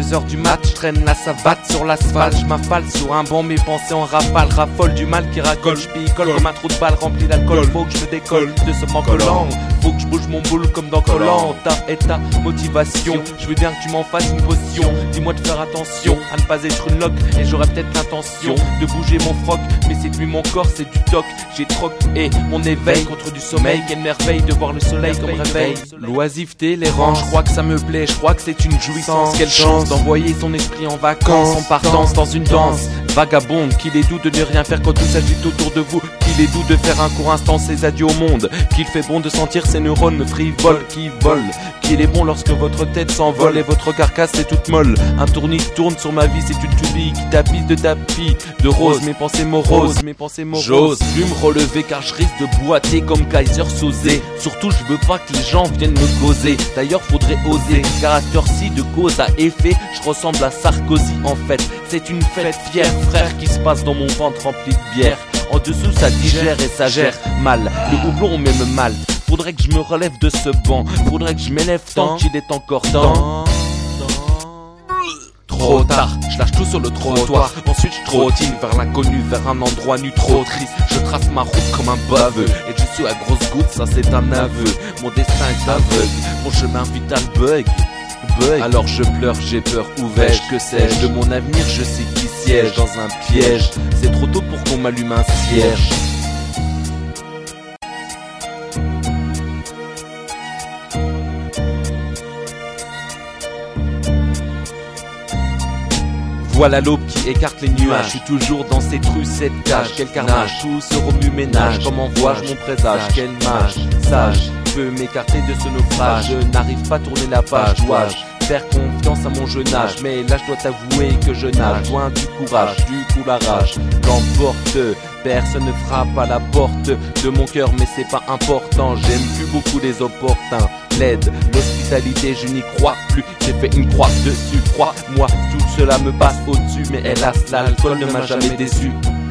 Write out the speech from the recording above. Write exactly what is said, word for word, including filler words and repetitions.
deux heures du mat, je traîne la savate sur l'asphalte. Je m'affale sur un banc, mes pensées en rafale. Raffole du mal qui racole, je picole comme un trou de balle rempli d'alcool. Faut que je me décolle de ce manque collant. Faut que je bouge mon boule comme dans Koh-Lanta. Et ta motivation, je veux bien que tu m'en fasses une potion. Dis-moi de faire attention à ne pas être une loque. Et j'aurais peut-être l'intention de bouger mon froc, mais cette nuit mon corps c'est du toc. J'ai troqué mon éveil contre du sommeil. Quelle merveille de voir le soleil comme réveil. L'oisiveté, les rangs, je crois que ça me plaît. Je crois que c'est une jouissance. Quelle chance d'envoyer son esprit en vacances, en partance dans une danse vagabonde. Qu'il est doux de ne rien faire quand tout s'agite autour de vous. Qu'il est doux de faire un court instant ses adieux au monde. Qu'il fait bon de sentir ses neurones frivoles qui volent. Qu'il est bon lorsque votre tête s'envole et votre carcasse est toute molle. Un tournis tourne sur ma vie, c'est une tuile qui tapisse de tapis de rose. Mes pensées moroses, mes pensées moroses. J'ose plus me relever car je risque de boiter comme Kaiser Soze. Surtout je veux pas que les gens viennent me causer. D'ailleurs faudrait oser, car à cette heure-ci de cause à effet, je ressemble à Sarkozy en fait. C'est une fête fière frère qui se passe dans mon ventre rempli de bière. En dessous ça digère et ça gère mal. Le houblon m'aime mal. Faudrait que je me relève de ce banc. Faudrait que je m'élève tant qu'il est encore temps. Trop tard, je lâche tout sur le trottoir. Ensuite je trottine vers l'inconnu, vers un endroit nu trop triste. Je trace ma route comme un baveux. Et je suis à grosse goutte, ça c'est un aveu. Mon destin est aveugle, mon chemin vital bug. Bug. Alors je pleure, j'ai peur, où vais-je, que sais-je? De mon avenir je sais qui siège dans un piège. C'est trop tôt pour qu'on m'allume un cierge. Voilà l'aube qui écarte les nuages. Je suis toujours dans cette rue, cette cage. Quel carnage, tout se remue-ménage. Comment vois-je mon présage? Quel mage sage peut m'écarter de ce naufrage? Je n'arrive pas à tourner la page. Dois-je faire confiance à mon jeune âge? Mais là je dois t'avouer que je nage loin du courage, du coup la rage l'emporte. Personne ne frappe à la porte de mon cœur, mais c'est pas important. J'aime plus beaucoup les opportuns. L'aide, l'hospitalité, je n'y crois plus. J'ai fait une croix dessus, crois-moi, tout cela me passe au-dessus. Mais hélas, l'alcool ne m'a jamais déçu.